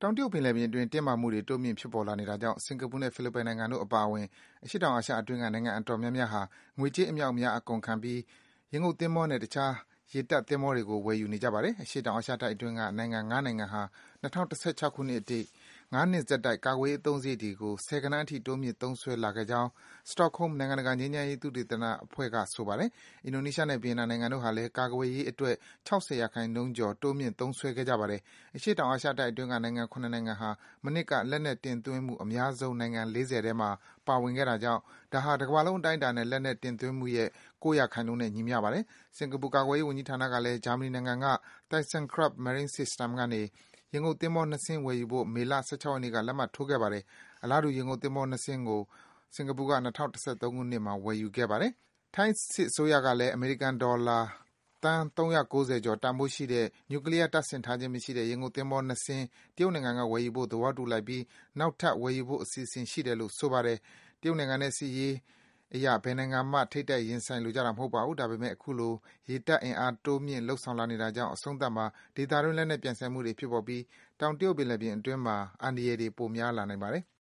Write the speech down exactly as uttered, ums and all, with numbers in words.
တောင်တရုတ်ပင်လယ်ပြင်အတွင်းတင်းမာမှုတွေတိုးမြင့်ဖြစ်ပေါ်လာနေတာကြောင့်စင်ကာပူနဲ့ဖိလစ်ပိုင်နိုင်ငံတို့အပါအဝင်အရှေ့တောင်အာရှအတွင်းကနိုင်ငံအတော်များများဟာငွေကြေးအမြောက်အများအကုန်ခံပြီးရေငုပ်သင်္ဘောနဲ့တခြားရေတပ်သင်္ဘောတွေကိုဝယ်ယူနေကြပါတယ်။အရှေ့တောင်အာရှတိုက်အတွင်းကနိုင်ငံ၅နိုင်ငံဟာ၂၀၁၆ခုနှစ်အထိ၅နှစ်ဆက်တိုက်ကာကွယ်ရေးအသုံးစရိတ်တွေကိုဆယ်ဂဏန်းအထိတိုးမြင့်သုံးစွဲလာခဲ့ကြောင်း Stockholm နိုင်ငံတကာငြိမ်းချမ်းရေးသုတေသနအဖွဲ့ကဆိုပါတယ်။အင်ဒိုနီးရှားနဲ့ဗီယက်နမ်နိုင်ငံတို့ဟာလည်းကာကွယ်ရေးအတွက်၆၀ရာခိုင်နှုန်းကျော်တိုးမြင့်သုံးစွဲခဲ့ကြပါတယ်။အရှေ့တောင်အာရှတိုက်အတွင်းကနိုင်ငံ၇နိုင်ငံဟာမနှစ်ကလက်နက်တင်သွင်းမှုအများဆုံးနိုင်ငံ၄၀ထဲမှာပါဝင်ခဲ့တာကြောင့်ဒါဟာတကမ္ဘာလုံးအတိုင်းအတာနဲ့လက်နက်တင်သွင်းမှုရဲ့၉ရာခိုင်နှုန်းနဲ့ညီမျှပါတယ်။စင်ကာပူကာကွယ်ရေးဝန်ကြီးဌာနကလည်းဂျာမနီနိုင်ငံက ThyssenKrupp Marine Systems ကနေရေငုပ်သင်္ဘော၂စင်းဝယ်ယူဖို့မေလ၁၆ရက်နေ့ကလက်မှတ်ထိုးခဲ့ပါတယ်။အလားတူရေငုပ်သင်္ဘော၂စင်းကိုစင်ကာပူက၂၀၁၃ခုနှစ်မှာဝယ်ယူခဲ့ပါတယ်။ထိုင်းစစ်အစိုးရကလည်းအမေရိကန်ဒေါ်လာသန်း၃၉၀ကျော်တန်ဖိုးရှိတဲ့နျူကလီးယားတပ်ဆင်ထားခြင်းမရှိတဲ့ရေငုပ်သင်္ဘော၂စင်းတရုတ်နိုင်ငံကဝယ်ယူဖို့သဘောတူလိုက်ပြီးနောက်ထပ်ဝယ်ယူဖို့အစီအစဉ်ရှိတယ်လို့ဆိုပါတယ်။တရုတ်နိုင်ငံနဲ့စစ်ရေးအရဘယ်နိုင်ငံမှထိပ်တိုက်ရင်ဆိုင်လိုကြတာမဟုတ်ပါဘူး။ဒါပေမဲ့အခုလိုရေတပ်အင်အားတိုးမြင့်လုပ်ဆောင်လာနေတာကြောင့်အဆုံးသတ်မှာဒေသတွင်းလက်နက်ပြိုင်ဆိုင်မှုတွေဖြစ်ပေါ်ပြီးတောင်တရုတ်ပင်လယ်ပြင်အတွင်းမှာအန္တရာယ်တွေပိုများလာနိုင်ပါတယ်။